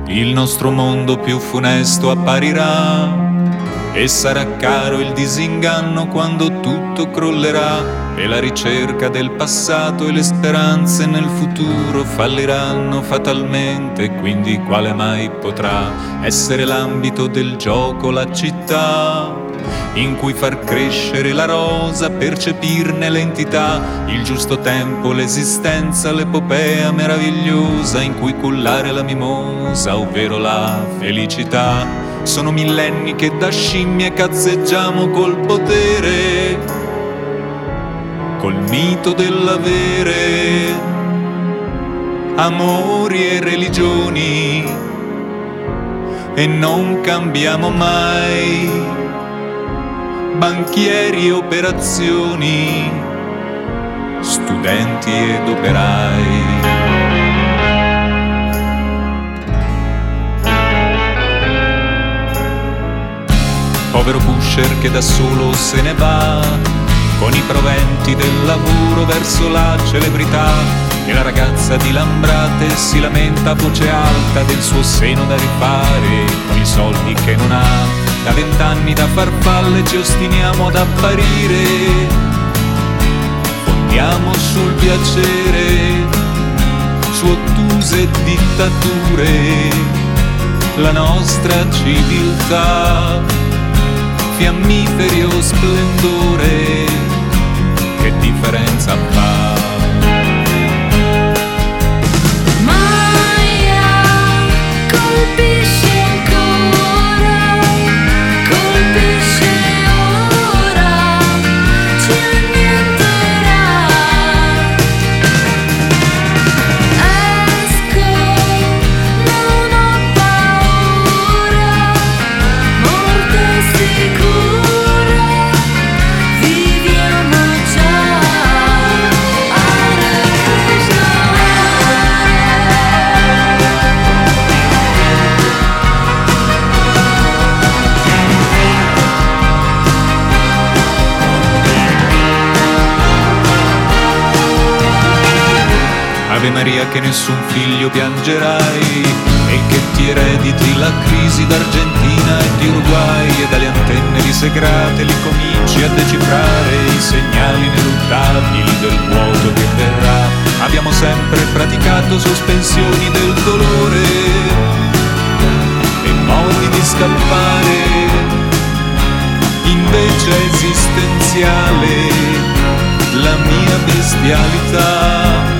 il nostro mondo più funesto apparirà e sarà caro il disinganno quando tutto crollerà e la ricerca del passato e le speranze nel futuro falliranno fatalmente, quindi quale mai potrà essere l'ambito del gioco, la città in cui far crescere la rosa, percepirne l'entità, il giusto tempo, l'esistenza, l'epopea meravigliosa in cui cullare la mimosa, ovvero la felicità. Sono millenni che da scimmie cazzeggiamo col potere, col mito dell'avere, amori e religioni, e non cambiamo mai. Banchieri e operazioni, studenti ed operai. Povero pusher che da solo se ne va con i proventi del lavoro verso la celebrità, e la ragazza di Lambrate si lamenta a voce alta del suo seno da rifare con i soldi che non ha. Da 20 anni da farfalle ci ostiniamo ad apparire, fondiamo sul piacere, su ottuse dittature, la nostra civiltà, fiammiferi o splendore, che differenza fa? Ave Maria che nessun figlio piangerai e che ti erediti la crisi d'Argentina e di Uruguay, e dalle antenne disegrate li cominci a decifrare i segnali ineluttabili del vuoto che verrà. Abbiamo sempre praticato sospensioni del dolore e modi di scappare, invece è esistenziale la mia bestialità.